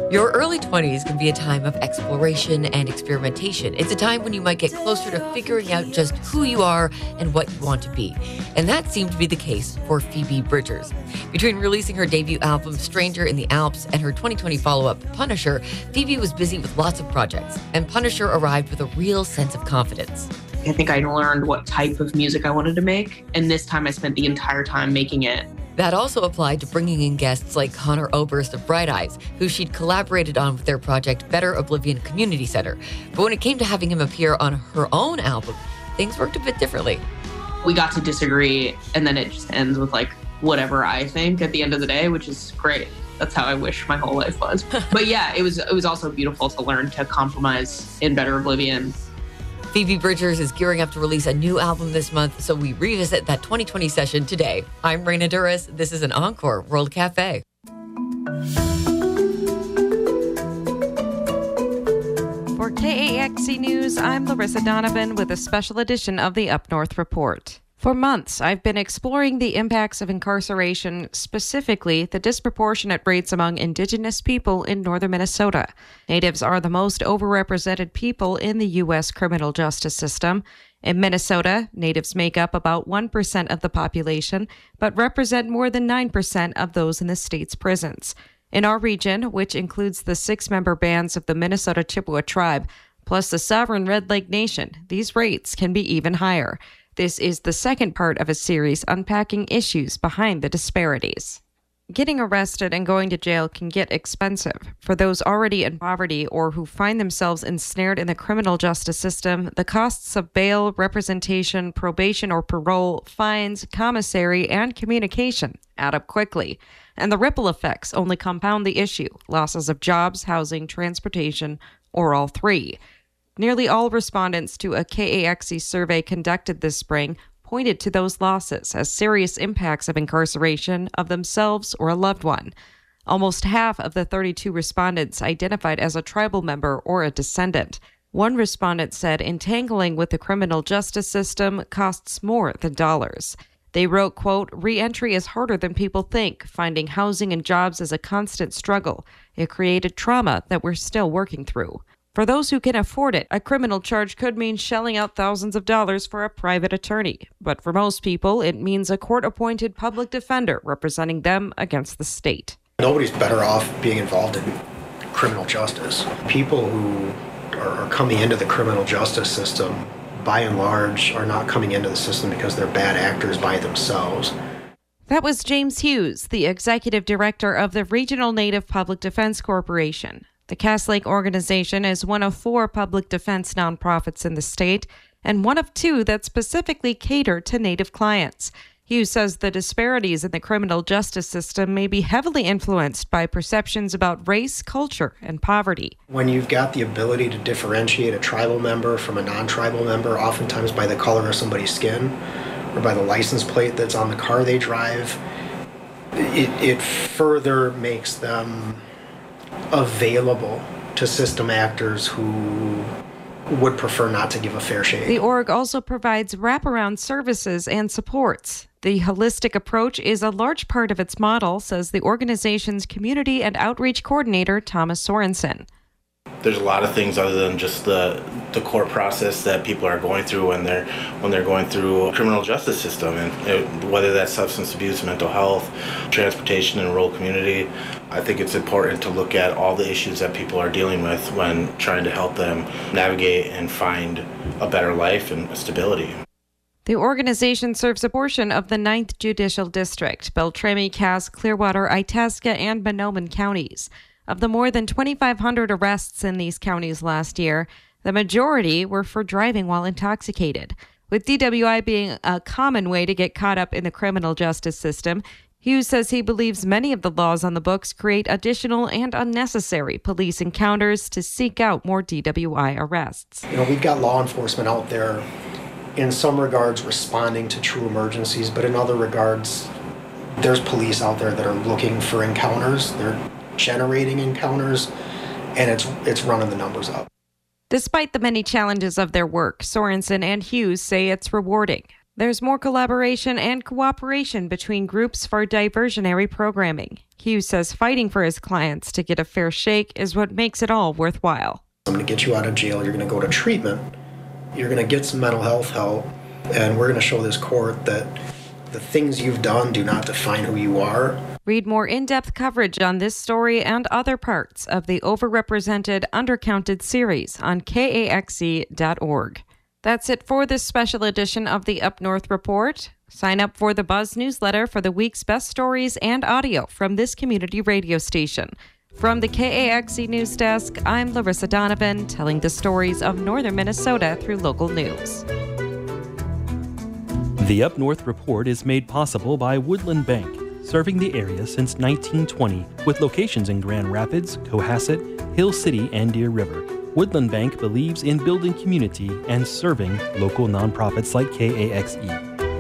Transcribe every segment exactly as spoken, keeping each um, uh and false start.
Your early twenties can be a time of exploration and experimentation. It's a time when you might get closer to figuring out just who you are and what you want to be. And that seemed to be the case for Phoebe Bridgers. Between releasing her debut album, Stranger in the Alps, and her twenty twenty follow-up, Punisher, Phoebe was busy with lots of projects, and Punisher arrived with a real sense of confidence. I think I learned what type of music I wanted to make, and this time I spent the entire time making it. That also applied to bringing in guests like Connor Oberst of Bright Eyes, who she'd collaborated on with their project Better Oblivion Community Center. But when it came to having him appear on her own album, things worked a bit differently. We got to disagree, and then it just ends with like whatever I think at the end of the day, which is great. That's how I wish my whole life was. But yeah, it was it was also beautiful to learn to compromise in Better Oblivion. Phoebe Bridgers is gearing up to release a new album this month, so we revisit that twenty twenty session today. I'm Raina Duras. This is an Encore World Cafe. For K A X C News, I'm Larissa Donovan with a special edition of the Up North Report. For months, I've been exploring the impacts of incarceration, specifically the disproportionate rates among Indigenous people in northern Minnesota. Natives are the most overrepresented people in the U S criminal justice system. In Minnesota, Natives make up about one percent of the population, but represent more than nine percent of those in the state's prisons. In our region, which includes the six-member bands of the Minnesota Chippewa tribe, plus the sovereign Red Lake Nation, these rates can be even higher. This is the second part of a series unpacking issues behind the disparities. Getting arrested and going to jail can get expensive. For those already in poverty or who find themselves ensnared in the criminal justice system, the costs of bail, representation, probation or parole, fines, commissary, and communication add up quickly. And the ripple effects only compound the issue: losses of jobs, housing, transportation, or all three. Nearly all respondents to a K A X C survey conducted this spring pointed to those losses as serious impacts of incarceration of themselves or a loved one. Almost half of the thirty-two respondents identified as a tribal member or a descendant. One respondent said entangling with the criminal justice system costs more than dollars. They wrote, quote, "Re-entry is harder than people think. Finding housing and jobs is a constant struggle. It created trauma that we're still working through." For those who can afford it, a criminal charge could mean shelling out thousands of dollars for a private attorney. But for most people, it means a court-appointed public defender representing them against the state. Nobody's better off being involved in criminal justice. People who are coming into the criminal justice system, by and large, are not coming into the system because they're bad actors by themselves. That was James Hughes, the executive director of the Regional Native Public Defense Corporation. The Cass Lake organization is one of four public defense nonprofits in the state and one of two that specifically cater to Native clients. Hughes says the disparities in the criminal justice system may be heavily influenced by perceptions about race, culture, and poverty. When you've got the ability to differentiate a tribal member from a non-tribal member, oftentimes by the color of somebody's skin or by the license plate that's on the car they drive, it, it further makes them available to system actors who would prefer not to give a fair shake. The org also provides wraparound services and supports. The holistic approach is a large part of its model, says the organization's community and outreach coordinator, Thomas Sorensen. There's a lot of things other than just the the court process that people are going through when they're when they're going through a criminal justice system, and it, whether that's substance abuse, mental health, transportation, and rural community. I think it's important to look at all the issues that people are dealing with when trying to help them navigate and find a better life and stability. The organization serves a portion of the ninth Judicial District, Beltrami, Cass, Clearwater, Itasca, and Mahnomen counties. Of the more than twenty-five hundred arrests in these counties last year, the majority were for driving while intoxicated. With D W I being a common way to get caught up in the criminal justice system, Hughes says he believes many of the laws on the books create additional and unnecessary police encounters to seek out more D W I arrests. You know, we've got law enforcement out there in some regards responding to true emergencies, but in other regards, there's police out there that are looking for encounters. They're generating encounters, and it's it's running the numbers up. Despite the many challenges of their work, Sorensen and Hughes say it's rewarding. There's more collaboration and cooperation between groups for diversionary programming. Hughes says fighting for his clients to get a fair shake is what makes it all worthwhile. I'm going to get you out of jail. You're going to go to treatment. You're going to get some mental health help. And we're going to show this court that the things you've done do not define who you are. Read more in-depth coverage on this story and other parts of the Overrepresented, Undercounted series on K A X E dot org. That's it for this special edition of the Up North Report. Sign up for the Buzz newsletter for the week's best stories and audio from this community radio station. From the K A X E News Desk, I'm Larissa Donovan, telling the stories of northern Minnesota through local news. The Up North Report is made possible by Woodland Bank, serving the area since nineteen twenty, with locations in Grand Rapids, Cohasset, Hill City, and Deer River. Woodland Bank believes in building community and serving local nonprofits like K A X E.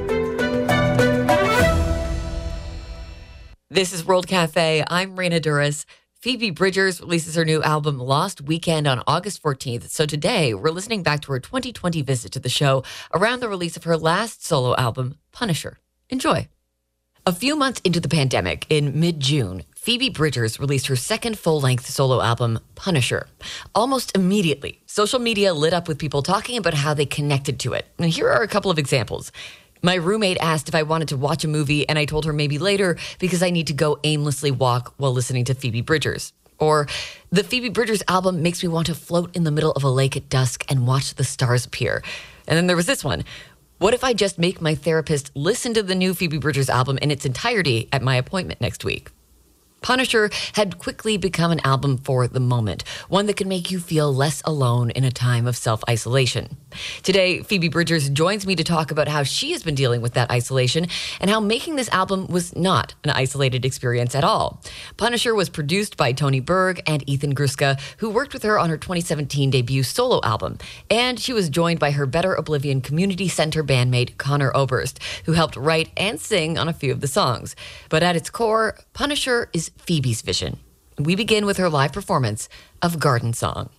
This is World Cafe. I'm Raina Duras. Phoebe Bridgers releases her new album Lost Weekend on August fourteenth. So today, we're listening back to her twenty twenty visit to the show around the release of her last solo album, Punisher. Enjoy. A few months into the pandemic, in mid-June, Phoebe Bridgers released her second full-length solo album, Punisher. Almost immediately, social media lit up with people talking about how they connected to it. And here are a couple of examples. My roommate asked if I wanted to watch a movie, and I told her maybe later because I need to go aimlessly walk while listening to Phoebe Bridgers. Or, the Phoebe Bridgers album makes me want to float in the middle of a lake at dusk and watch the stars appear. And then there was this one. What if I just make my therapist listen to the new Phoebe Bridgers album in its entirety at my appointment next week? Punisher had quickly become an album for the moment, one that could make you feel less alone in a time of self-isolation. Today, Phoebe Bridgers joins me to talk about how she has been dealing with that isolation and how making this album was not an isolated experience at all. Punisher was produced by Tony Berg and Ethan Gruska, who worked with her on her twenty seventeen debut solo album. And she was joined by her Better Oblivion Community Center bandmate Connor Oberst, who helped write and sing on a few of the songs. But at its core, Punisher is Phoebe's vision. We begin with her live performance of Garden Song.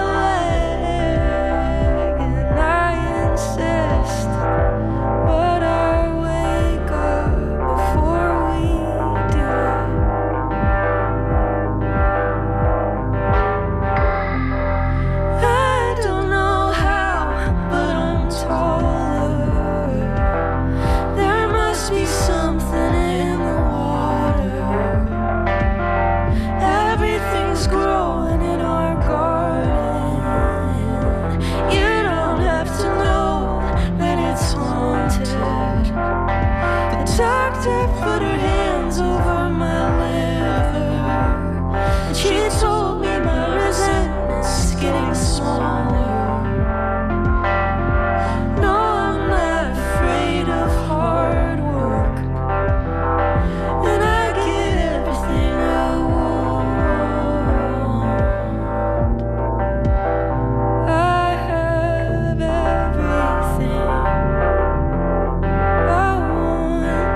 But her hands over my liver, and she told me my resentment's getting smaller. No, I'm not afraid of hard work, and I get everything I want. I have everything I want.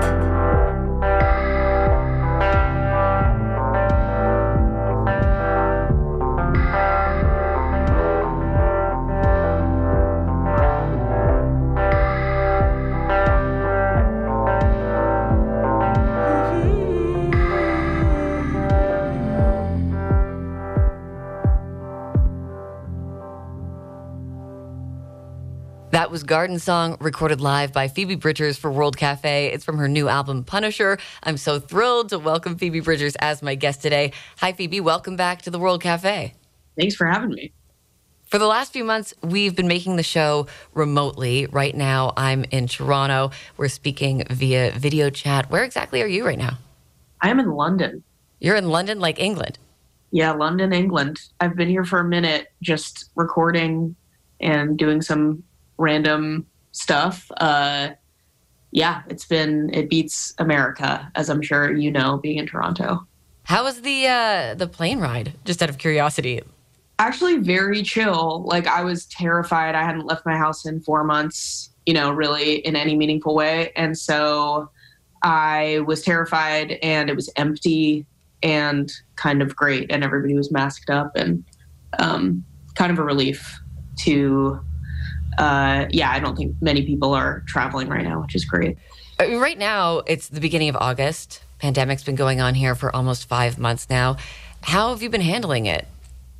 That was Garden Song, recorded live by Phoebe Bridgers for World Cafe. It's from her new album, Punisher. I'm so thrilled to welcome Phoebe Bridgers as my guest today. Hi, Phoebe. Welcome back to the World Cafe. Thanks for having me. For the last few months, we've been making the show remotely. Right now, I'm in Toronto. We're speaking via video chat. Where exactly are you right now? I am in London. You're in London, like England. Yeah, London, England. I've been here for a minute just recording and doing some random stuff. Uh, yeah, it's been, it beats America, as I'm sure you know, being in Toronto. How was the uh, the plane ride? Just out of curiosity. Actually, very chill. Like, I was terrified. I hadn't left my house in four months, you know, really in any meaningful way. And so I was terrified, and it was empty and kind of great. And everybody was masked up, and um, kind of a relief to, uh, yeah, I don't think many people are traveling right now, which is great. I mean, right now, it's the beginning of August. Pandemic's been going on here for almost five months now. How have you been handling it?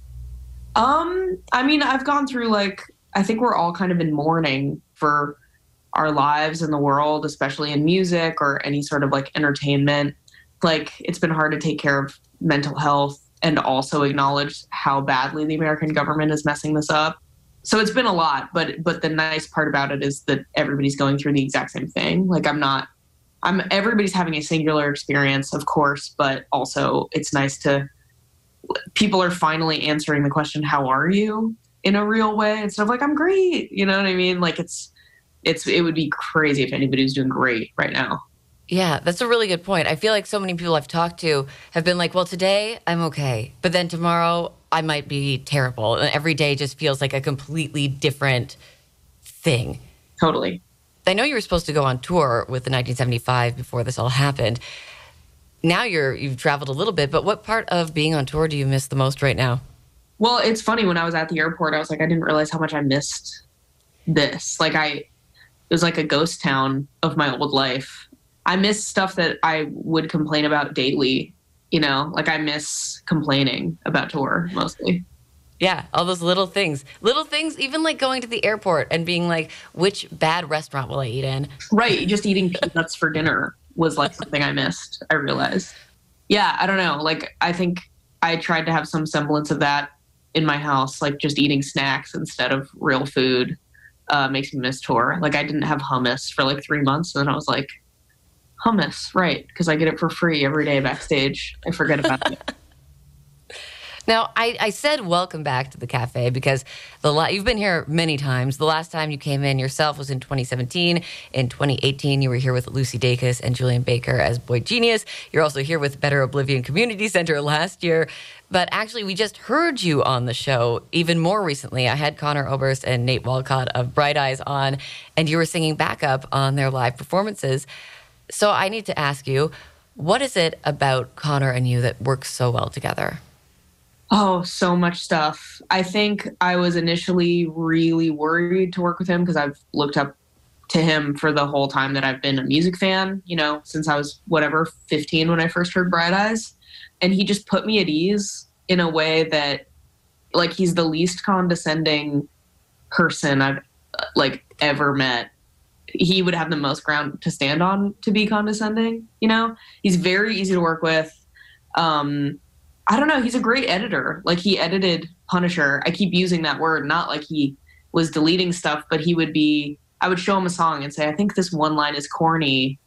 Um, I mean, I've gone through, like, I think we're all kind of in mourning for our lives in the world, especially in music or any sort of like entertainment. Like, it's been hard to take care of mental health and also acknowledge how badly the American government is messing this up. So it's been a lot, but but the nice part about it is that everybody's going through the exact same thing. Like, I'm not, I'm everybody's having a singular experience, of course, but also it's nice to, people are finally answering the question, how are you, in a real way, instead of like, I'm great. You know what I mean? Like, it's, it's, it would be crazy if anybody was doing great right now. Yeah, that's a really good point. I feel like so many people I've talked to have been like, well, today I'm okay, but then tomorrow I might be terrible. And every day just feels like a completely different thing. Totally. I know you were supposed to go on tour with the nineteen seventy-five before this all happened. Now you're, you've traveled a little bit, but what part of being on tour do you miss the most right now? Well, it's funny. When I was at the airport, I was like, I didn't realize how much I missed this. Like, I, it was like a ghost town of my old life. I miss stuff that I would complain about daily, you know, like I miss complaining about tour mostly. Yeah, all those little things. Little things, even like going to the airport and being like, which bad restaurant will I eat in? Right, just eating peanuts for dinner was like something I missed, I realized. Yeah, I don't know. Like, I think I tried to have some semblance of that in my house, like just eating snacks instead of real food uh, makes me miss tour. Like, I didn't have hummus for like three months, and then I was like, hummus, right, because I get it for free every day backstage. I forget about it. Now, I, I said welcome back to the cafe because the la- you've been here many times. The last time you came in yourself was in twenty seventeen. In twenty eighteen, you were here with Lucy Dacus and Julian Baker as Boy Genius. You're also here with Better Oblivion Community Center last year. But actually, we just heard you on the show even more recently. I had Connor Oberst and Nate Walcott of Bright Eyes on, and you were singing backup on their live performances. So I need to ask you, what is it about Connor and you that works so well together? Oh, so much stuff. I think I was initially really worried to work with him because I've looked up to him for the whole time that I've been a music fan, you know, since I was, whatever, fifteen when I first heard Bright Eyes. And he just put me at ease in a way that, like, he's the least condescending person I've, like, ever met. He would have the most ground to stand on to be condescending, you know? He's very easy to work with. Um, I don't know. He's a great editor. Like, he edited Punisher. I keep using that word, not like he was deleting stuff, but he would be, I would show him a song and say, I think this one line is corny.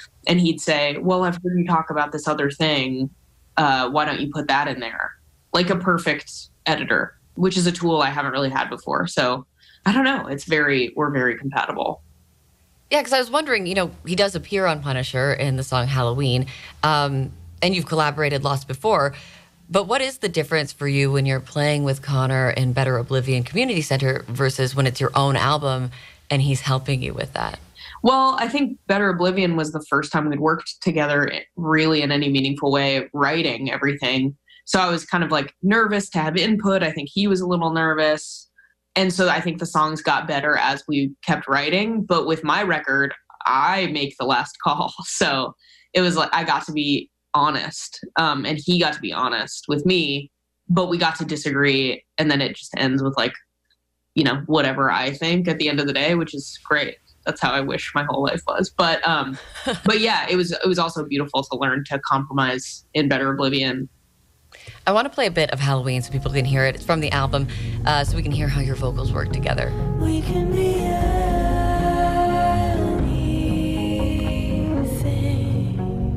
And he'd say, well, I've heard you talk about this other thing. Uh, why don't you put that in there? Like a perfect editor, which is a tool I haven't really had before. So I don't know. It's very, we're very compatible. Yeah, because I was wondering, you know, he does appear on Punisher in the song Halloween, um, and you've collaborated lots before. But what is the difference for you when you're playing with Connor in Better Oblivion Community Center versus when it's your own album and he's helping you with that? Well, I think Better Oblivion was the first time we'd worked together really in any meaningful way, writing everything. So I was kind of like nervous to have input. I think he was a little nervous. And so I think the songs got better as we kept writing. But with my record, I make the last call. So it was like I got to be honest, um, and he got to be honest with me, but we got to disagree. And then it just ends with like, you know, whatever I think at the end of the day, which is great. That's how I wish my whole life was. But um, but yeah, it was it was also beautiful to learn to compromise in Better Oblivion. I want to play a bit of Halloween so people can hear it. It's from the album, uh, so we can hear how your vocals work together. We can be anything.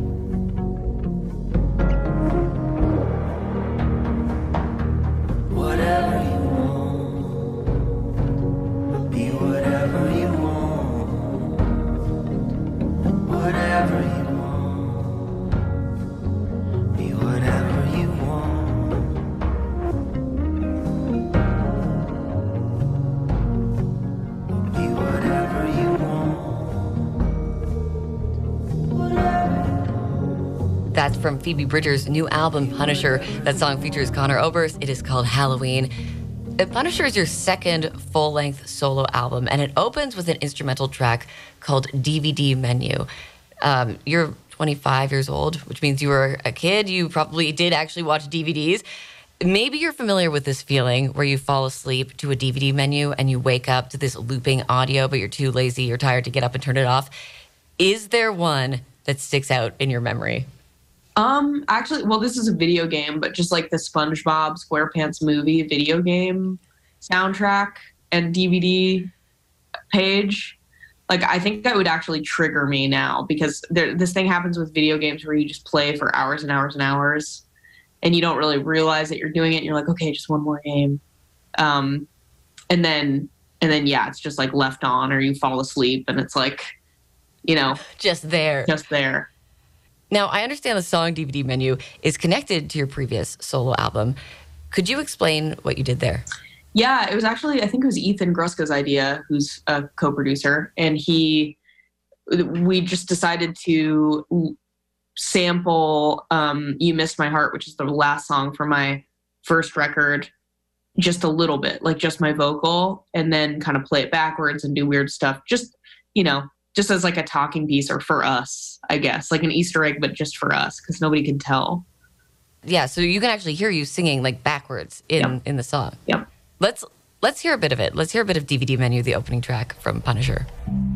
Whatever you want, be whatever you want. Whatever you want, be whatever you want. Be whatever you want. That's from Phoebe Bridgers' new album, Punisher. That song features Connor Oberst. It is called Halloween. Uh, Punisher is your second full-length solo album, and it opens with an instrumental track called D V D Menu. Um, you're twenty-five years old, which means you were a kid. You probably did actually watch D V Ds. Maybe you're familiar with this feeling where you fall asleep to a D V D menu and you wake up to this looping audio, but you're too lazy, you're tired to get up and turn it off. Is there one that sticks out in your memory? Um, actually, well, this is a video game, but just like the SpongeBob SquarePants movie video game soundtrack and D V D page, like I think that would actually trigger me now because there, this thing happens with video games where you just play for hours and hours and hours and you don't really realize that you're doing it. And you're like, okay, just one more game. Um, and then, and then, yeah, it's just like left on or you fall asleep and it's like, you know, Just there. just there. Now, I understand the song D V D Menu is connected to your previous solo album. Could you explain what you did there? Yeah, it was actually, I think it was Ethan Gruska's idea, who's a co-producer, and he, we just decided to sample um, You Missed My Heart, which is the last song from my first record, just a little bit, like just my vocal, and then kind of play it backwards and do weird stuff. Just, you know, just as like a talking piece or for us, I guess, like an Easter egg, but just for us, because nobody can tell. Yeah, so you can actually hear you singing like backwards in, Yep. in the song. Yep. Let's let's hear a bit of it. Let's hear a bit of D V D Menu, the opening track from Punisher.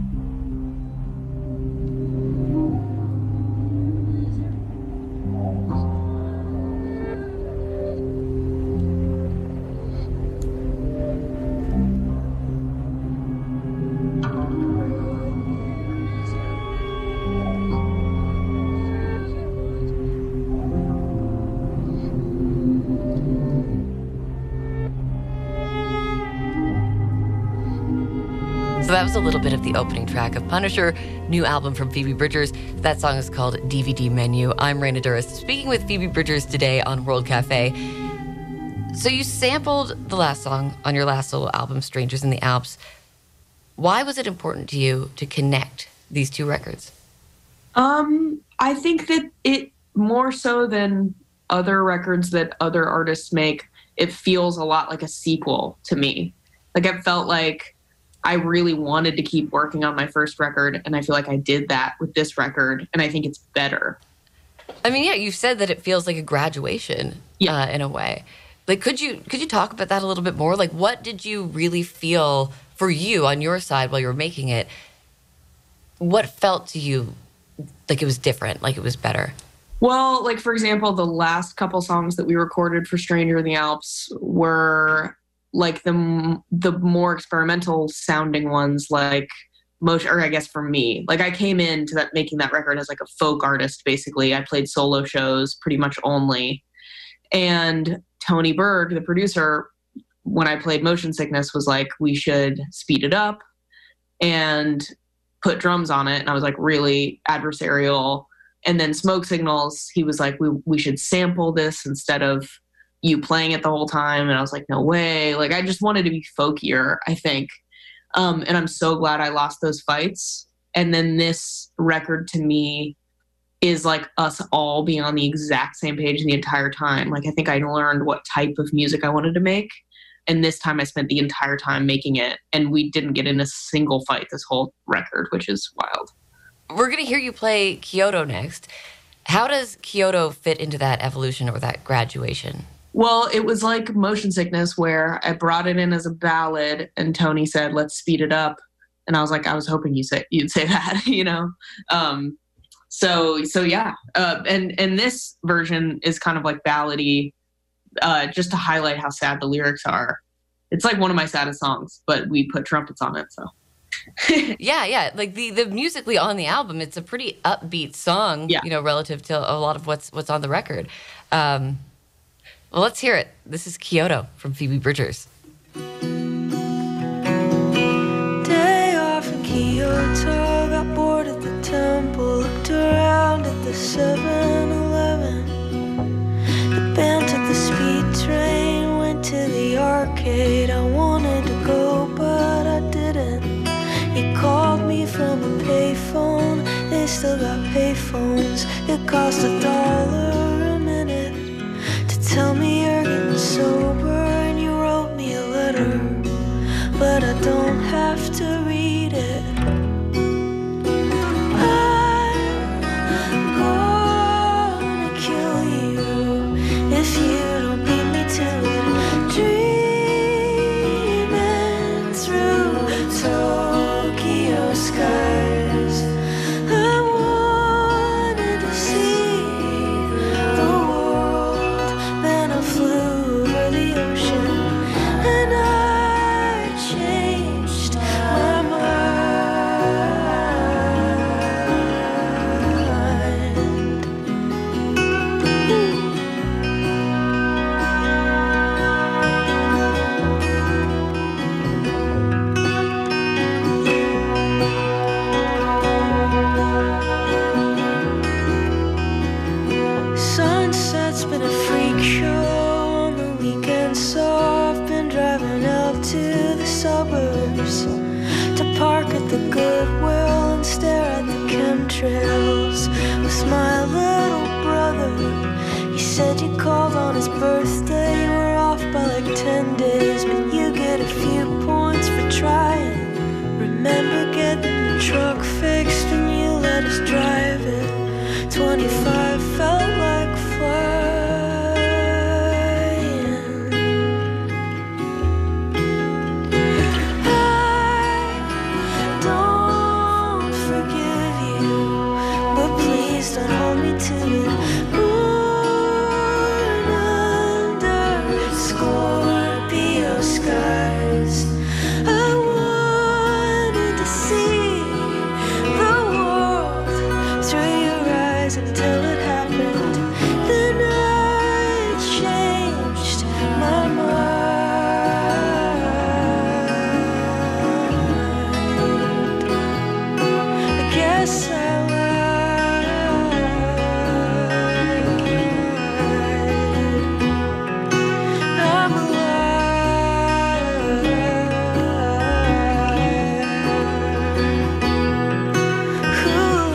So that was a little bit of the opening track of Punisher, new album from Phoebe Bridgers. That song is called D V D Menu. I'm Raina Durst, speaking with Phoebe Bridgers today on World Cafe. So you sampled the last song on your last solo album, Strangers in the Alps. Why was it important to you to connect these two records? Um, I think that it more so than other records that other artists make, it feels a lot like a sequel to me. Like it felt like I really wanted to keep working on my first record, and I feel like I did that with this record, and I think it's better. I mean, yeah, you said that it feels like a graduation, Yeah. uh, in a way. Like, could you could you talk about that a little bit more? Like, what did you really feel for you on your side while you were making it? What felt to you like it was different, like it was better? Well, like for example, the last couple songs that we recorded for Stranger in the Alps were like the the more experimental sounding ones, like motion, or I guess for me, like I came into that making that record as like a folk artist. Basically, I played solo shows pretty much only, and Tony Berg, the producer, when I played Motion Sickness, was like, we should speed it up and put drums on it. And I was like, really adversarial. And then Smoke Signals, he was like, we we should sample this instead of you playing it the whole time. And I was like, no way. Like, I just wanted to be folkier, I think. Um, and I'm so glad I lost those fights. And then this record to me is like us all being on the exact same page the entire time. Like, I think I learned what type of music I wanted to make. And this time I spent the entire time making it. And we didn't get in a single fight this whole record, which is wild. We're going to hear you play Kyoto next. How does Kyoto fit into that evolution or that graduation? Well, it was like Motion Sickness, where I brought it in as a ballad and Tony said, let's speed it up. And I was like, I was hoping you say, you'd say that, you know? Um, so, so yeah. Uh, and, and this version is kind of like ballady, uh, just to highlight how sad the lyrics are. It's like one of my saddest songs, but we put trumpets on it, so. yeah, yeah. Like the, the musically on the album, it's a pretty upbeat song, yeah. you know, relative to a lot of what's what's on the record. Um, well, let's hear it. This is Kyoto from Phoebe Bridgers. Day off in Kyoto, got bored at the temple, looked around at the seven eleven. The band took the speed train, went to the arcade. I wanted to go, but I didn't. He called me from a payphone, they still got payphones. It cost a dollar a minute to tell me you're getting sober, and you wrote me a letter, but I don't have to read it. I'm gonna kill you if you don't beat me to it. Dreaming through Tokyo skies, I wanted to see the world. Then I flew over the ocean, and I changed my mind. Sunset's been a freak show on the weekend, so I've been driving out to the suburbs to park at the Goodwill and stare at the chemtrails with my little brother. He said you called on his birthday, you were off by like ten days, but you get a few points for trying. Remember getting the truck fixed and you let us drive it. twenty-five felt like flying. I don't forgive you, but please don't hold me to it. Born under Scorpio skies, I wanted to see the world through your eyes until it happened. Then I changed my mind. I guess I lied. I'm alive. Who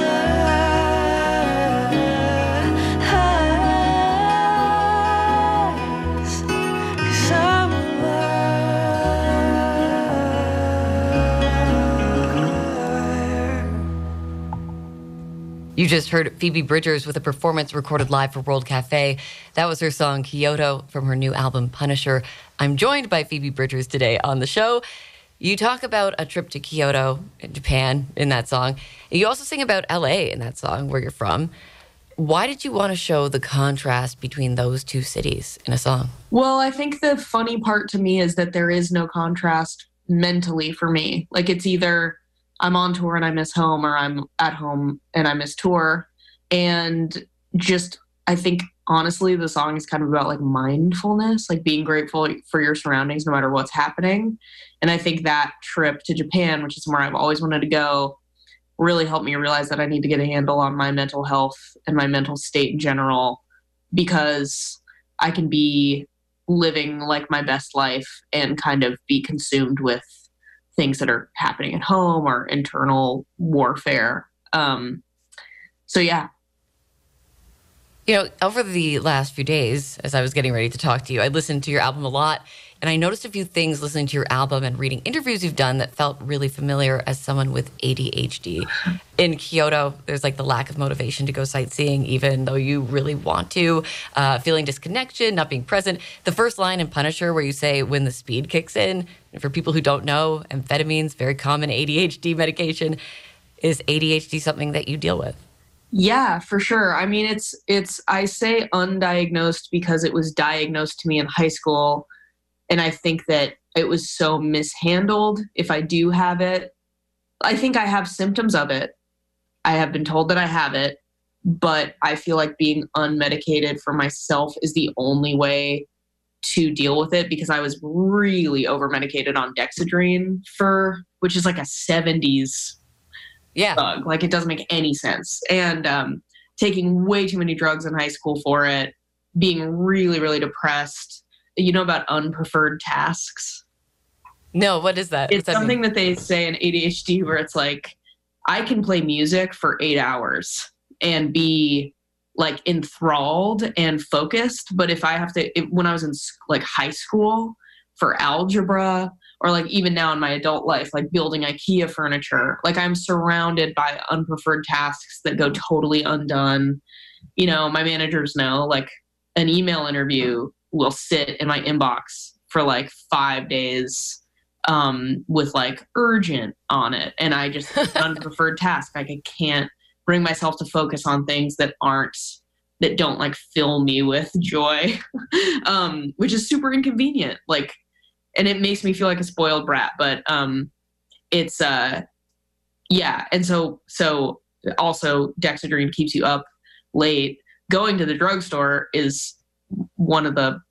lies? 'Cause I'm alive. You just heard Phoebe Bridgers with a performance recorded live for World Cafe. That was her song Kyoto from her new album Punisher. I'm joined by Phoebe Bridgers today on the show. You talk about a trip to Kyoto in Japan in that song. You also sing about L A in that song, where you're from. Why did you want to show the contrast between those two cities in a song? Well, I think the funny part to me is that there is no contrast mentally for me. Like, it's either I'm on tour and I miss home, or I'm at home and I miss tour. And just, I think, honestly, the song is kind of about like mindfulness, like being grateful for your surroundings no matter what's happening. And I think that trip to Japan, which is somewhere I've always wanted to go, really helped me realize that I need to get a handle on my mental health and my mental state in general, because I can be living like my best life and kind of be consumed with things that are happening at home or internal warfare. Um, so yeah. You know, over the last few days, as I was getting ready to talk to you, I listened to your album a lot, and I noticed a few things listening to your album and reading interviews you've done that felt really familiar as someone with A D H D. In Kyoto, there's like the lack of motivation to go sightseeing, even though you really want to, uh, feeling disconnection, not being present. The first line in Punisher where you say, when the speed kicks in, and for people who don't know, amphetamines, very common A D H D medication. Is A D H D something that you deal with? Yeah, for sure. I mean, it's, it's, I say undiagnosed because it was diagnosed to me in high school. And I think that it was so mishandled. If I do have it, I think I have symptoms of it. I have been told that I have it, but I feel like being unmedicated for myself is the only way to deal with it, because I was really over medicated on Dexedrine for, which is like a seventies Yeah. drug. Like, it doesn't make any sense. And um, taking way too many drugs in high school for it, being really, really depressed. You know about unpreferred tasks? No, what is that? It's What's that something mean? that they say in A D H D where it's like, I can play music for eight hours and be like enthralled and focused. But if I have to, if, when I was in like high school for algebra, or like even now in my adult life, like building IKEA furniture, like I'm surrounded by unpreferred tasks that go totally undone. You know, my managers know, like an email interview will sit in my inbox for like five days um, with like urgent on it. And I just, unpreferred task. Like, I can't bring myself to focus on things that aren't, that don't like fill me with joy, um, which is super inconvenient. Like, and it makes me feel like a spoiled brat, but um, it's, uh, yeah. And so, so also Dexedrine keeps you up late. Going to the drugstore is one of the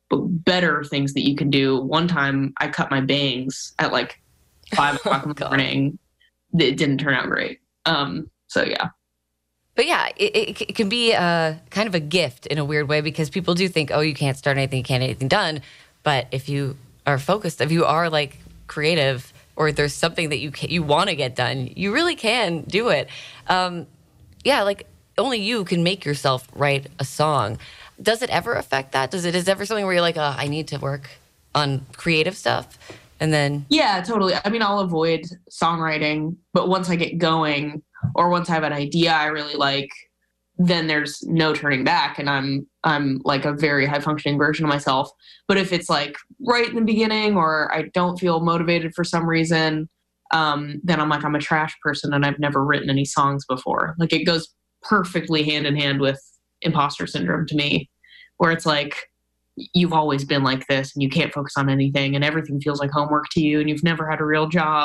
better things that you can do. One time I cut my bangs at like five o'clock in the morning. It didn't turn out great. Um, so yeah. But yeah, it, it, it can be a, kind of a gift in a weird way, because people do think, oh, you can't start anything, you can't get anything done. But if you are focused, if you are like creative, or there's something that you can, you want to get done, you really can do it. Um, yeah, like only you can make yourself write a song. Does it ever affect that? Does it, is ever something where you're like, oh, I need to work on creative stuff? And then... Yeah, totally. I mean, I'll avoid songwriting, but once I get going, or once I have an idea I really like, then there's no turning back, and I'm I'm like a very high functioning version of myself. But if it's like right in the beginning, or I don't feel motivated for some reason, um, then I'm like, I'm a trash person and I've never written any songs before. Like, it goes perfectly hand in hand with imposter syndrome to me, where it's like, you've always been like this and you can't focus on anything and everything feels like homework to you and you've never had a real job.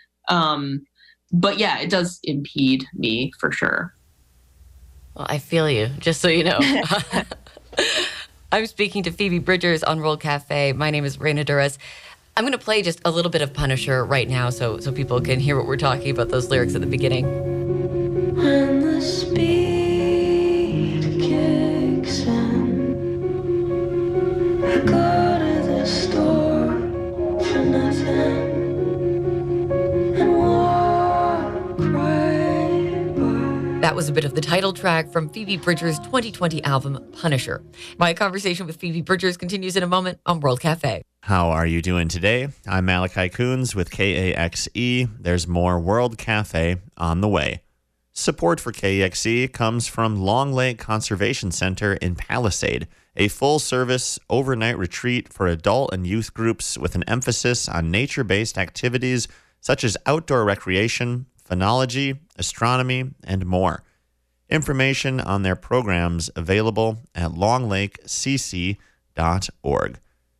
Um, but yeah, it does impede me for sure. Well, I feel you, just so you know. I'm speaking to Phoebe Bridgers on World Cafe. My name is Raina Duras. I'm going to play just a little bit of Punisher right now so so people can hear what we're talking about, those lyrics at the beginning. When the speed kicks in, I go to the store for nothing and walk right by. That was a bit of the title track from Phoebe Bridgers' twenty twenty album, Punisher. My conversation with Phoebe Bridgers continues in a moment on World Cafe. How are you doing today? I'm Malachi Coons with K A X E. There's more World Cafe on the way. Support for K A X E comes from Long Lake Conservation Center in Palisade, a full-service overnight retreat for adult and youth groups with an emphasis on nature-based activities such as outdoor recreation, phenology, astronomy, and more. Information on their programs available at long lake c c dot org.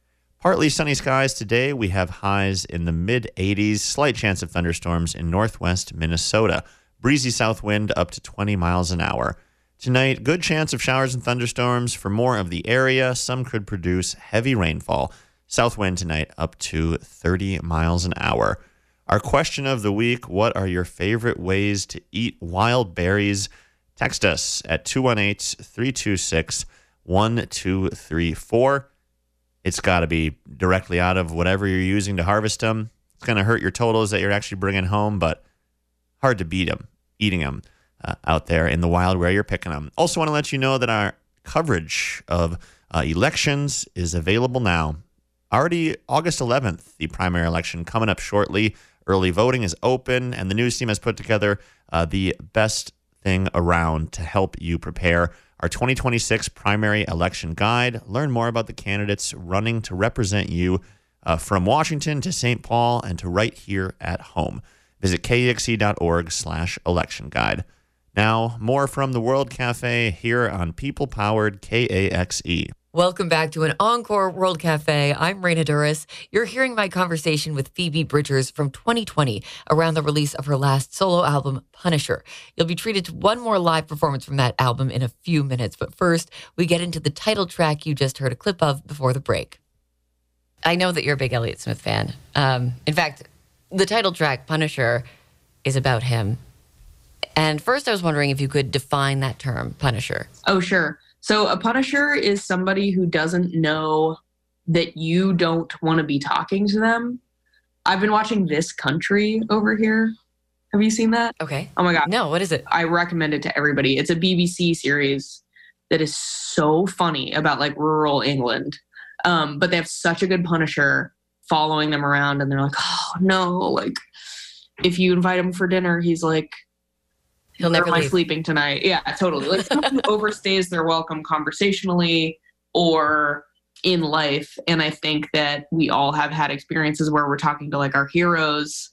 Partly sunny skies today. We have highs in the mid eighties. Slight chance of thunderstorms in northwest Minnesota. Breezy south wind up to twenty miles an hour. Tonight, good chance of showers and thunderstorms for more of the area. Some could produce heavy rainfall. South wind tonight up to thirty miles an hour. Our question of the week, what are your favorite ways to eat wild berries? Text us at two one eight, three two six, one two three four. It's got to be directly out of whatever you're using to harvest them. It's going to hurt your totals that you're actually bringing home, but hard to beat them, eating them uh, out there in the wild where you're picking them. Also want to let you know that our coverage of uh, elections is available now. Already August eleventh, the primary election coming up shortly. Early voting is open, and the news team has put together uh, the best thing around to help you prepare. Our twenty twenty-six primary election guide. Learn more about the candidates running to represent you uh, from Washington to Saint Paul and to right here at home. Visit kexc.org slash election guide. Now, more from the World Cafe here on people-powered K A X E. Welcome back to an Encore World Cafe. I'm Raina Duras. You're hearing my conversation with Phoebe Bridgers from twenty twenty around the release of her last solo album, Punisher. You'll be treated to one more live performance from that album in a few minutes. But first, we get into the title track you just heard a clip of before the break. I know that you're a big Elliott Smith fan. Um, in fact, the title track, Punisher, is about him. And first, I was wondering if you could define that term, Punisher. Oh, sure. So a punisher is somebody who doesn't know that you don't want to be talking to them. I've been watching This Country over here. Have you seen that? Okay. Oh my God. No, what is it? I recommend it to everybody. It's a B B C series that is so funny about like rural England. Um, but they have such a good punisher following them around, and they're like, oh no, like if you invite him for dinner, he's like, He'll never am I leave. sleeping tonight? Yeah, totally. Like someone who overstays their welcome conversationally or in life. And I think that we all have had experiences where we're talking to like our heroes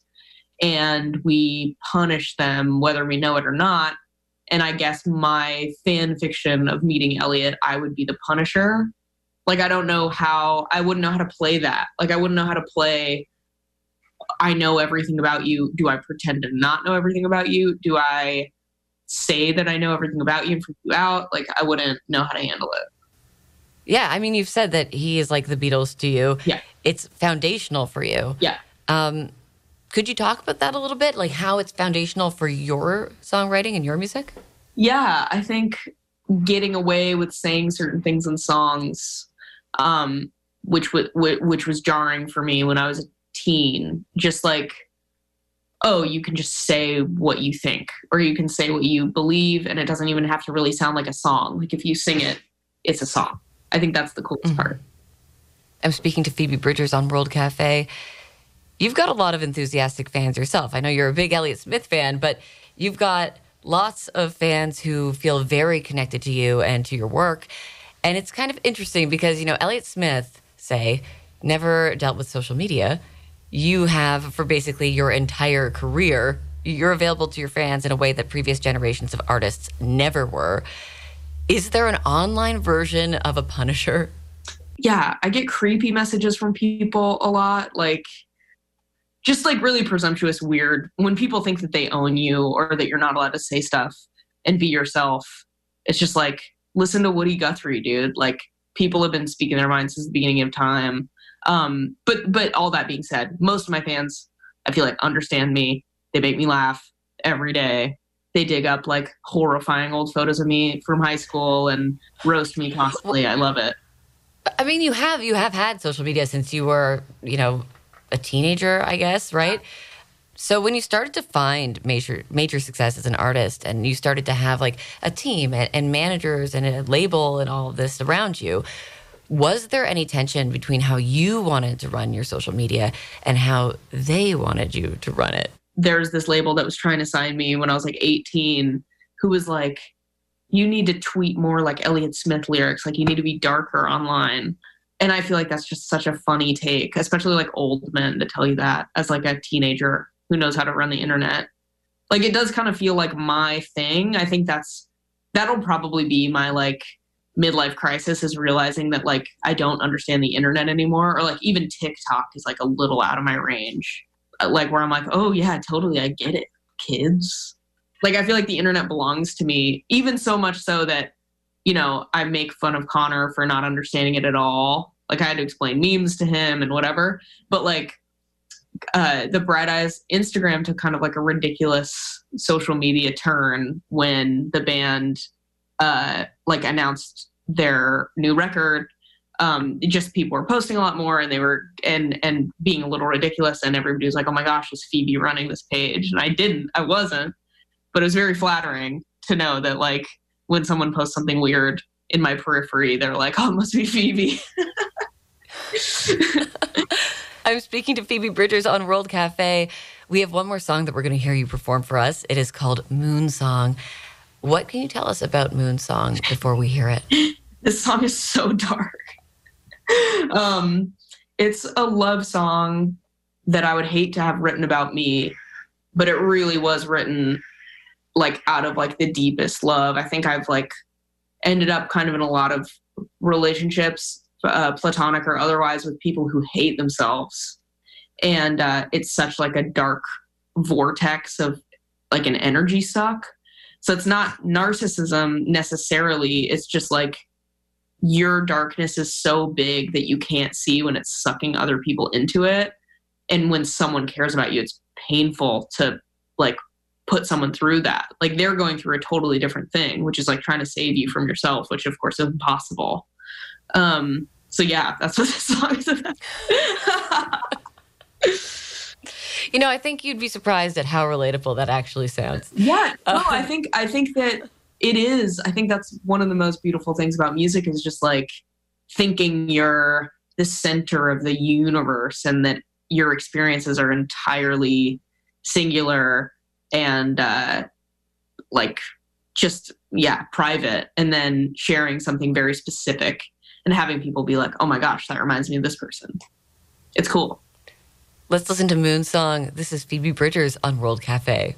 and we punish them whether we know it or not. And I guess my fan fiction of meeting Elliott, I would be the Punisher. Like, I don't know how, I wouldn't know how to play that. Like, I wouldn't know how to play, I know everything about you. Do I pretend to not know everything about you? Do I say that I know everything about you and freak you out? Like, I wouldn't know how to handle it. Yeah, I mean, you've said that he is like the Beatles to you. Yeah. It's foundational for you. Yeah. Um, could you talk about that a little bit? Like how it's foundational for your songwriting and your music? Yeah, I think getting away with saying certain things in songs, um, which, w- w- which was jarring for me when I was a teen, just like, oh, you can just say what you think, or you can say what you believe, and it doesn't even have to really sound like a song. Like if you sing it, it's a song. I think that's the coolest mm-hmm. part. I'm speaking to Phoebe Bridgers on World Cafe. You've got a lot of enthusiastic fans yourself. I know you're a big Elliott Smith fan, but you've got lots of fans who feel very connected to you and to your work. And it's kind of interesting because, you know, Elliott Smith, say, never dealt with social media. You have for basically your entire career. You're available to your fans in a way that previous generations of artists never were. Is there an online version of a Punisher? Yeah, I get creepy messages from people a lot, like just like really presumptuous, weird, when people think that they own you or that you're not allowed to say stuff and be yourself. It's just like, listen to Woody Guthrie, dude. Like, people have been speaking their minds since the beginning of time. Um, but but all that being said, most of my fans, I feel like, understand me. They make me laugh every day. They dig up like horrifying old photos of me from high school and roast me constantly. I love it. I mean, you have you have had social media since you were, you know, a teenager, I guess, right? So when you started to find major major success as an artist and you started to have like a team and, and managers and a label and all of this around you, was there any tension between how you wanted to run your social media and how they wanted you to run it? There's this label that was trying to sign me when I was like eighteen, who was like, you need to tweet more like Elliott Smith lyrics. Like, you need to be darker online. And I feel like that's just such a funny take, especially like old men to tell you that as like a teenager who knows how to run the internet. Like, it does kind of feel like my thing. I think that's, that'll probably be my like midlife crisis is realizing that like I don't understand the internet anymore, or like even TikTok is like a little out of my range. Like where I'm like, oh yeah, totally, I get it, kids. Like I feel like the internet belongs to me, even so much so that, you know, I make fun of Connor for not understanding it at all. Like I had to explain memes to him and whatever. But like uh, the Bright Eyes Instagram took kind of like a ridiculous social media turn when the band uh, like announced their new record. Um, just people were posting a lot more, and they were and and being a little ridiculous, and everybody was like, "Oh my gosh, is Phoebe running this page?" And I didn't, I wasn't, but it was very flattering to know that like when someone posts something weird in my periphery, they're like, "Oh, it must be Phoebe." I'm speaking to Phoebe Bridgers on World Cafe. We have one more song that we're going to hear you perform for us. It is called Moon Song. What can you tell us about Moon Song before we hear it? This song is so dark. um, it's a love song that I would hate to have written about me, but it really was written like out of like the deepest love. I think I've like ended up kind of in a lot of relationships, uh, platonic or otherwise, with people who hate themselves. And uh, it's such like a dark vortex of like an energy suck. So it's not narcissism necessarily. It's just like your darkness is so big that you can't see when it's sucking other people into it. And when someone cares about you, it's painful to like put someone through that. Like they're going through a totally different thing, which is like trying to save you from yourself, which of course is impossible. Um, so yeah, that's what this song is about. You know, I think you'd be surprised at how relatable that actually sounds. Yeah, no, I think I think that it is. I think that's one of the most beautiful things about music is just like thinking you're the center of the universe and that your experiences are entirely singular and uh, like just, yeah, private, and then sharing something very specific and having people be like, oh my gosh, that reminds me of this person. It's cool. Let's listen to Moon Song. This is Phoebe Bridgers on World Cafe.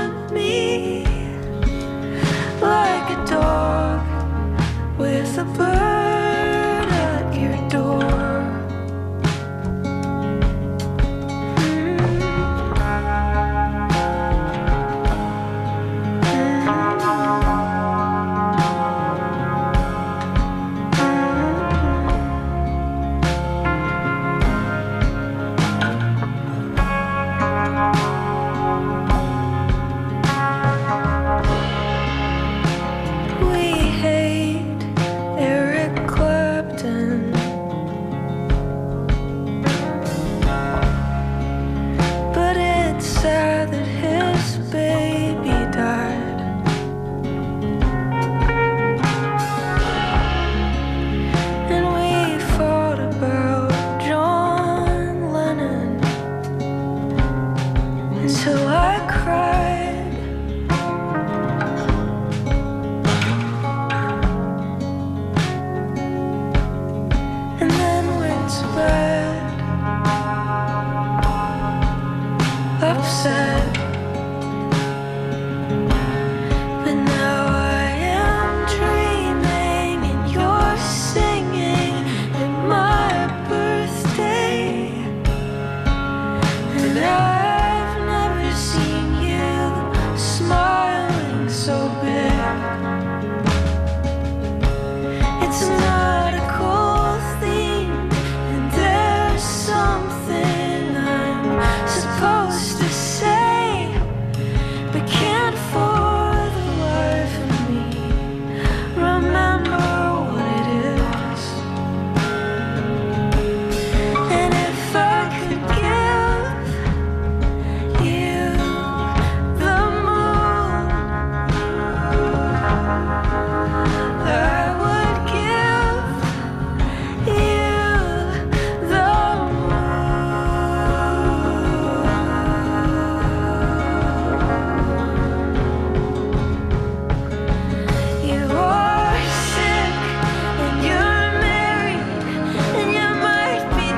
The bird It's not a cool thing, and there's something I'm supposed to say, but can't for the life of me remember what it is. And if I could give you the moon, I would give you the moon. You are sick and you're married and you might be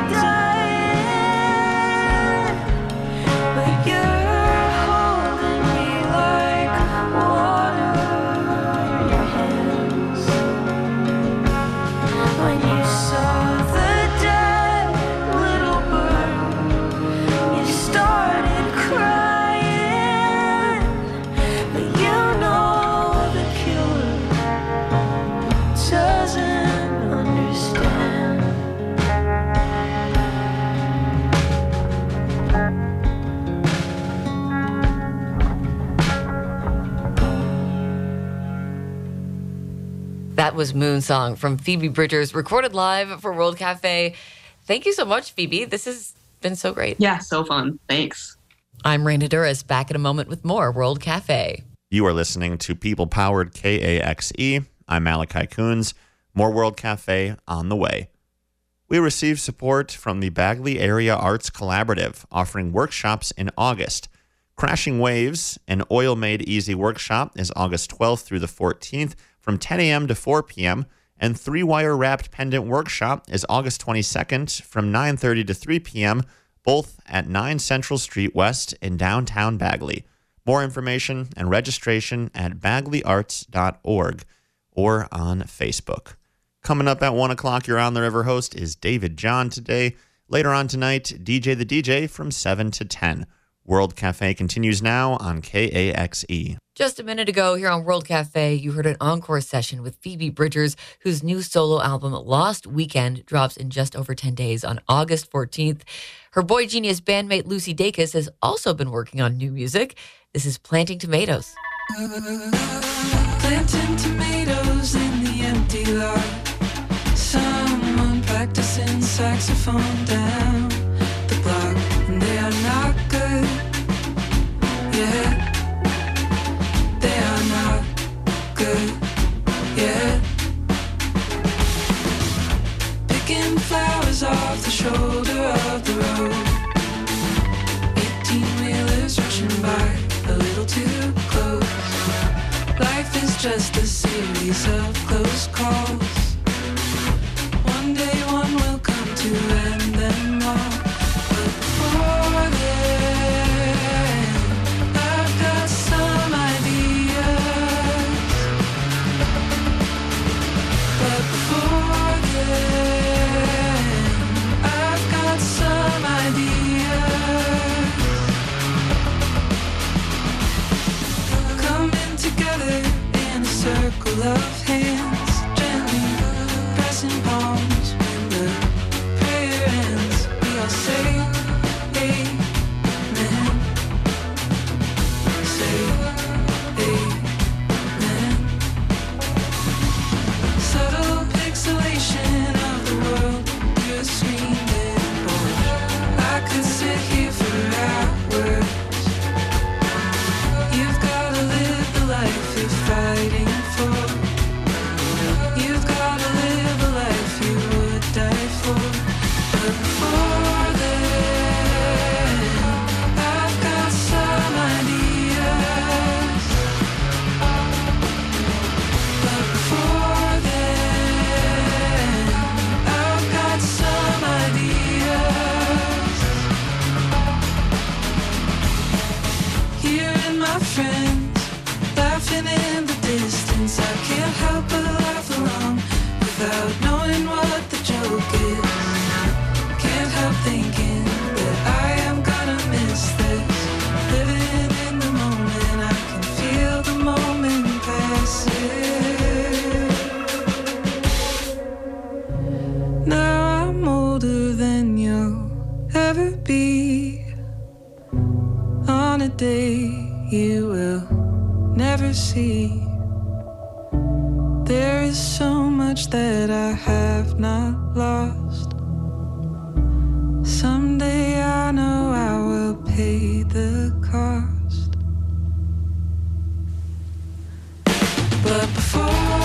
dying, but you're holding me like water in your hands. When you saw the dead little bird, you started crying, but you know the killer doesn't understand. That was Moon Song from Phoebe Bridgers, recorded live for World Cafe. Thank you so much, Phoebe. This has been so great. Yeah, so fun. Thanks. I'm Raina Duras, back in a moment with more World Cafe. You are listening to people-powered K A X E. I'm Malachi Coons. More World Cafe on the way. We received support from the Bagley Area Arts Collaborative, offering workshops in August. Crashing Waves, an oil-made easy workshop, is August twelfth through the fourteenth from ten a.m. to four p.m., and Three-Wire Wrapped Pendant Workshop is August twenty-second from nine thirty to three p.m., both at nine Central Street West in downtown Bagley. More information and registration at bagley arts dot org or on Facebook. Coming up at one o'clock, your On the River host is David John today. Later on tonight, D J the D J from seven to ten. World Cafe continues now on K A X E. Just a minute ago here on World Cafe, you heard an encore session with Phoebe Bridgers, whose new solo album, Lost Weekend, drops in just over ten days on August fourteenth. Her Boy Genius bandmate Lucy Dacus has also been working on new music. This is Planting Tomatoes. Planting tomatoes in the empty lot. Someone practicing saxophone down the block, and they are not good. Yeah, they are not good. Yeah, picking flowers off the shoulder of the road. Eighteen wheelers rushing by a little too close. Life is just a series of close calls. One day one will come to end them all. But before then, I've got some ideas. But before then, I've got some ideas. Coming together in a circle of hands, gently pressing palms when the prayer ends. We all say amen. Say amen. Subtle pixelation of the world through a screen board. I could sit here for hours. You've gotta live the life you're fighting for. is so much that I have not lost. Someday I know I will pay the cost. But before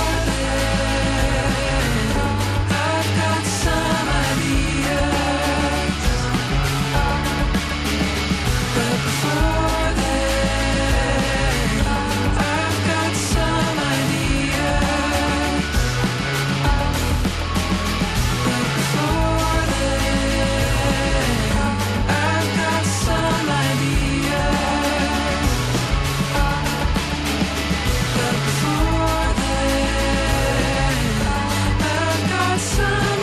then, I've got some ideas. But before then, I've got some ideas. But before then, I've got some ideas. But before then, I've got some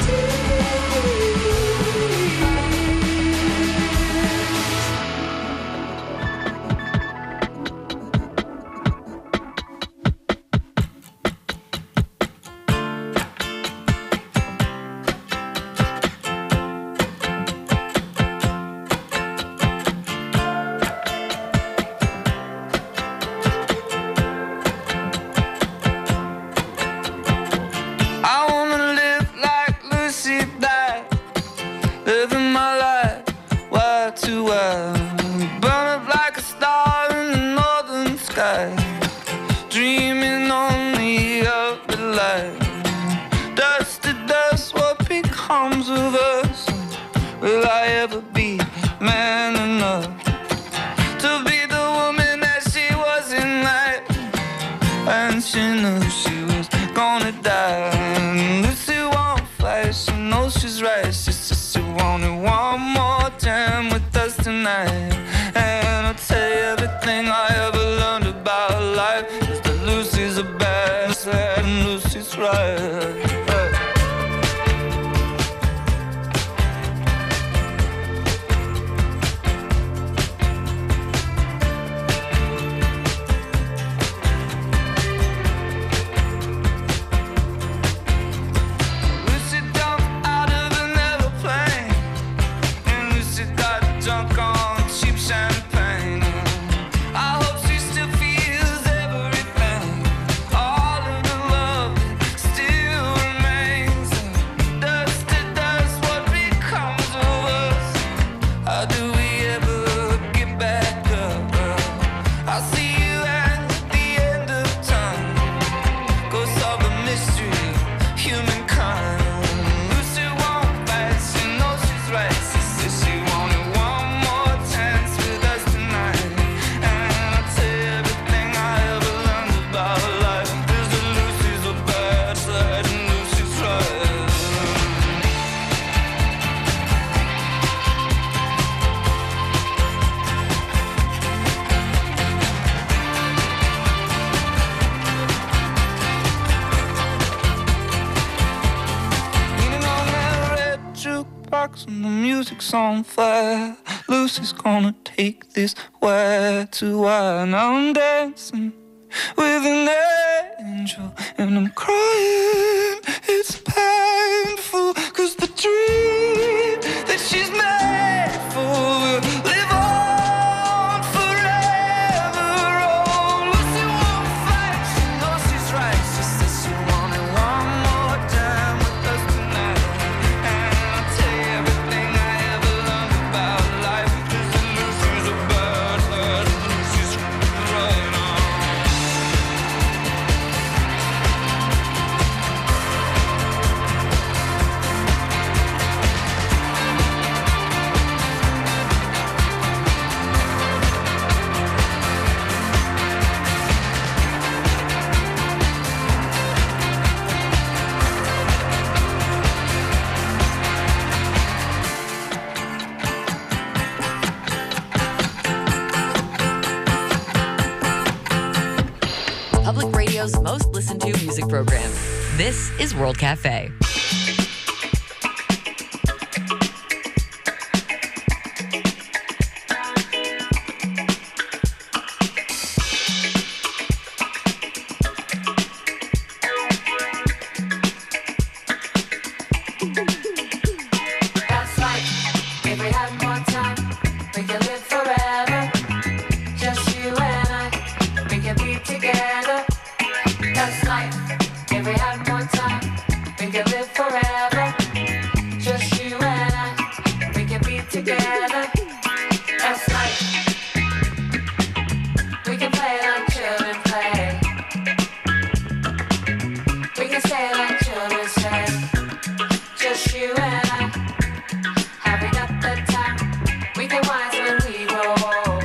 I wanna live like Lucy died, living my life wide to wide, burn up like a star in the northern sky, dreaming only of the light. Dust to dust, what becomes of us? Will I ever be man enough to be the woman that she was in life? And she knew she was gonna die. Lucy won't fight, she knows she's right. She says she wanted one more time with us tonight. And I'll tell you everything I ever learned about life is that Lucy's a bastard and Lucy's right. Lucy jumped out of an aeroplane, and Lucy got drunk on cheap champagne. I hope she still feels everything, all of the love that still remains. Dust to dust, what becomes of us? How do we ever get back up? I'll see you at the end of time. Go solve the mystery of humankind. Lucy won't fight, she knows she's right. She says she wanted one more chance with us tonight. And I'll tell you everything I ever learned about life is that Lucy's a bad side and Lucy's right. Leaning on that red jukebox and the music's on fire. Lucy's gonna take this wire to wire. Now I'm dancing with an angel and I'm crying. It's painful, cause the dream that she's made for will live on forever. Oh, Lucy won't fight, she knows she's right. She says she wanted one more time with us tonight. And I'll tell you everything I ever learned about life is that Lucy's a bad side and Lucy's right now. Public Radio's most listened to music program. This is World Cafe. That's like if we had more time, we could live forever. Just you and I, we could be together. That's life. If we forever. Just you and I, we can be together. That's life. We can play like children play. We can say like children say. Just you and I, having up the time. We get wise when we grow old.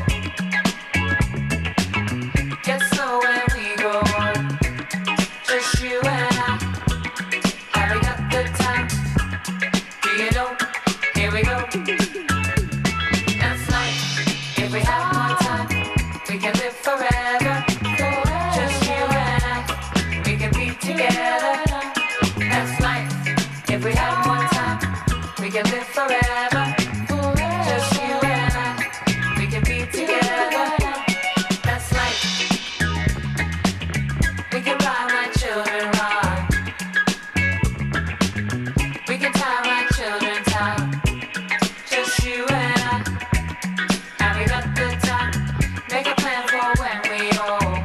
Get slow when we grow old. Just you and I, having up the time. Do you know? Here we go. That's life. If we have more time, we can live forever. Just you and I, we can be together. That's life. If we have more time, we can live forever. Just you and I, we can be together. That's life. We can ride my children ride. We can tie my children tie. Just you and I, having up the time. Make a plan for when we old.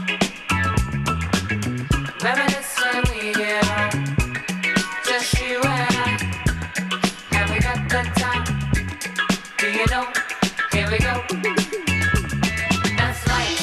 Reminisce when we get old. Just you and I, having up the time. Do you know? Here we go. That's life.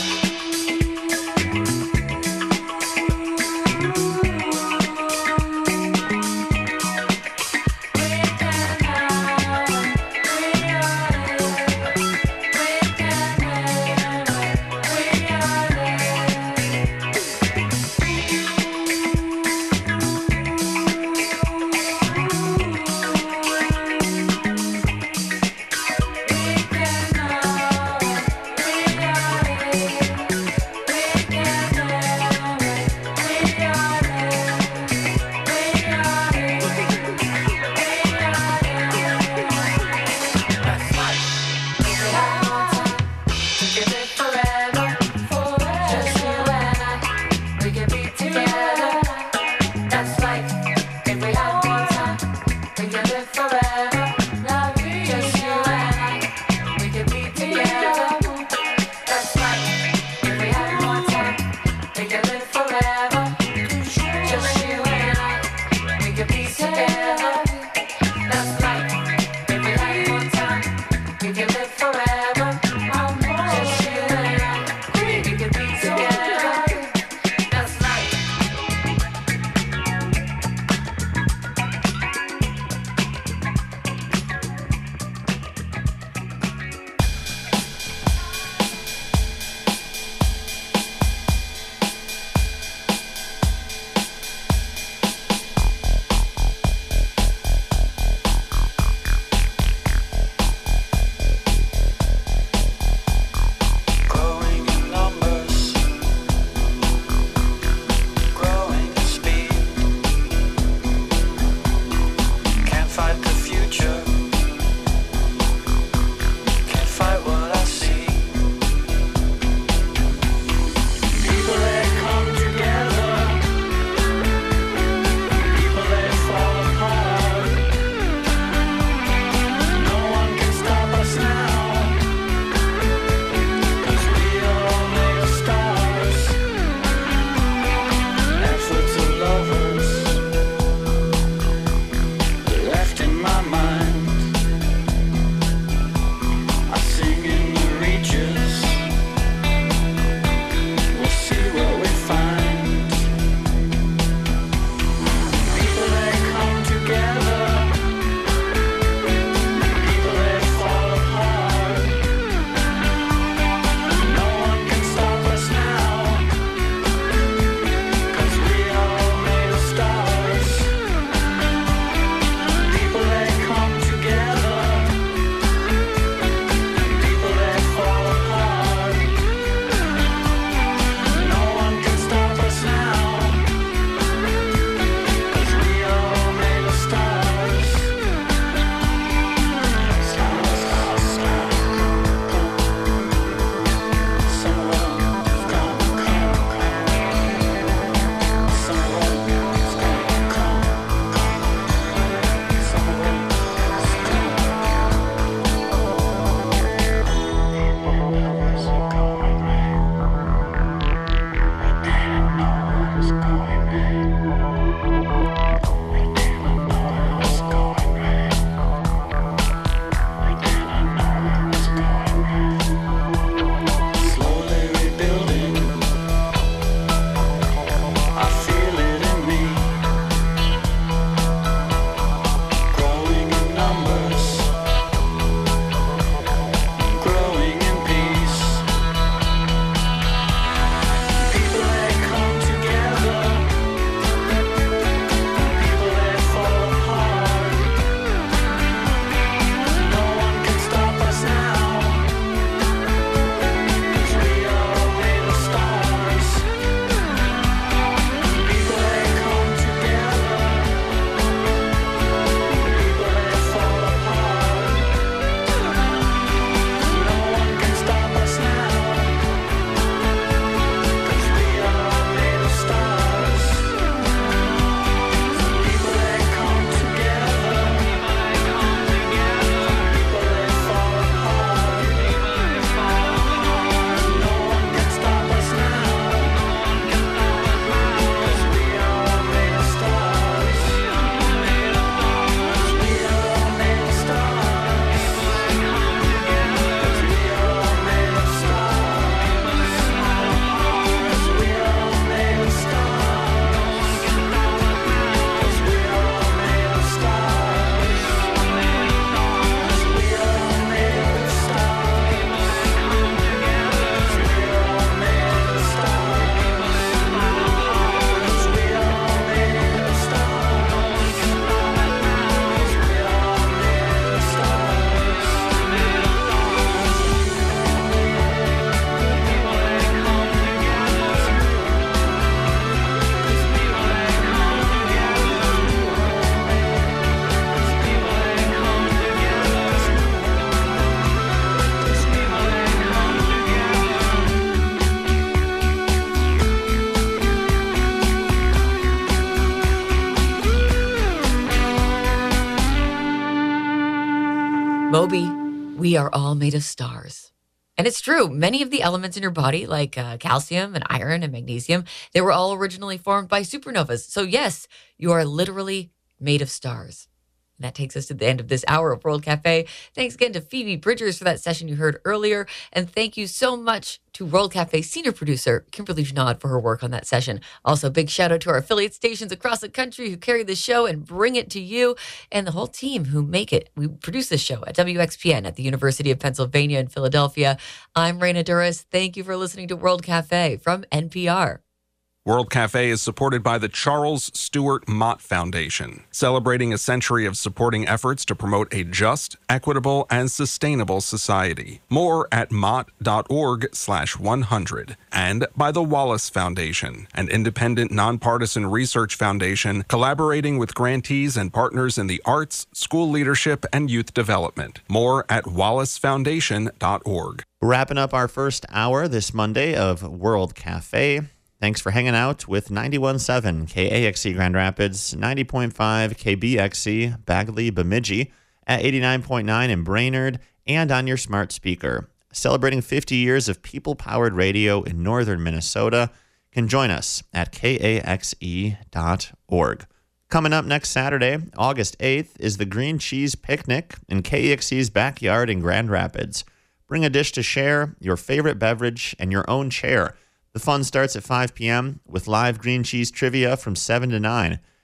Moby, we are all made of stars. And it's true. Many of the elements in your body, like uh, calcium and iron and magnesium, they were all originally formed by supernovas. So yes, you are literally made of stars. And that takes us to the end of this hour of World Cafe. Thanks again to Phoebe Bridgers for that session you heard earlier. And thank you so much to World Cafe senior producer Kimberly Jnod for her work on that session. Also, big shout out to our affiliate stations across the country who carry the show and bring it to you, and the whole team who make it. We produce this show at W X P N at the University of Pennsylvania in Philadelphia. I'm Raina Duras. Thank you for listening to World Cafe from N P R. World Cafe is supported by the Charles Stewart Mott Foundation, celebrating a century of supporting efforts to promote a just, equitable, and sustainable society. More at mott.org slash 100. And by the Wallace Foundation, an independent, nonpartisan research foundation collaborating with grantees and partners in the arts, school leadership, and youth development. More at wallace foundation dot org. Wrapping up our first hour this Monday of World Cafe. Thanks for hanging out with ninety-one point seven K A X E Grand Rapids, ninety point five K B X E Bagley Bemidji, at eighty-nine point nine in Brainerd, and on your smart speaker. Celebrating fifty years of people-powered radio in northern Minnesota. Can join us at K A X E dot org. Coming up next Saturday, August eighth, is the Green Cheese Picnic in K A X E's backyard in Grand Rapids. Bring a dish to share, your favorite beverage, and your own chair. The fun starts at five p.m. with live green cheese trivia from seven to nine.